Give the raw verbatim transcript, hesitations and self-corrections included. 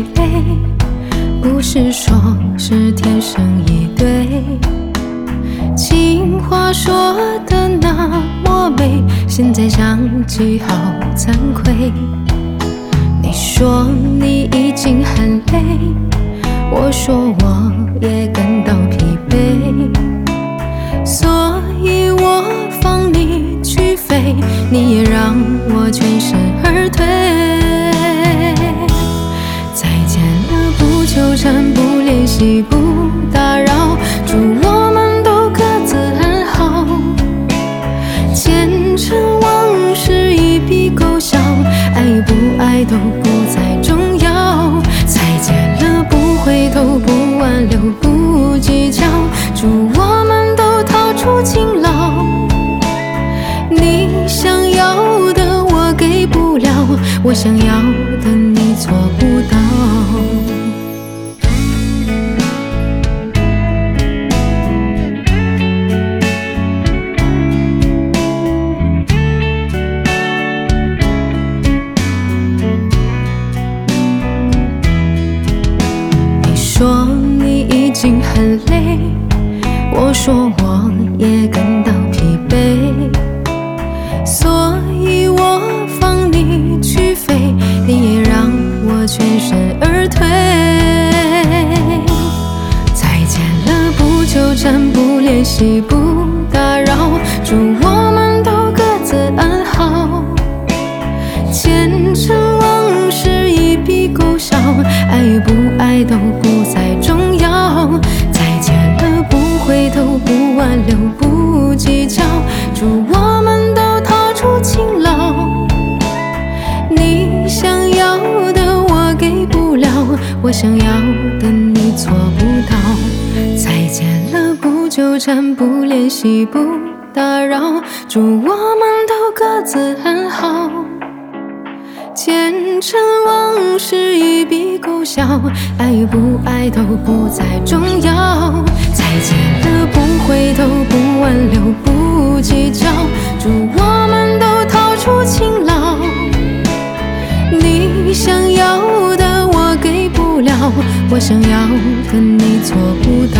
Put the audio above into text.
累，不是说是天生一对。情话说的那么美，现在想起好惭愧。你说你已经很累，我说我也感到疲惫，所以我放你去飞，你也让我全身而退。再见了，不纠缠，不联系，不打扰，祝我们都各自安好。前尘往事一笔勾销，爱不爱都不再重要。再见了，不回头，不挽留，不计较，祝我们都逃出情牢。你想要的我给不了，我想要的你做不到。你说你已经很累，我说我也感到疲惫，所以我放你去飞，你也让我全身而退。再见了，不纠缠，不联系，不打扰，祝我们都各自安好。前尘往事一笔勾销，爱与不爱都不再重要。再见了，不回头，不挽留，不计较，祝我们都逃出情牢。你想要的我给不了，我想要的你做不到。再见了，不纠缠，不联系，不打扰，祝我们都各自安好。前尘往事一笔勾销，爱与不爱都不再重要。再见了，不回头，不挽留，不计较，祝我们都逃出情牢。你想要的我给不了，我想要的你做不到。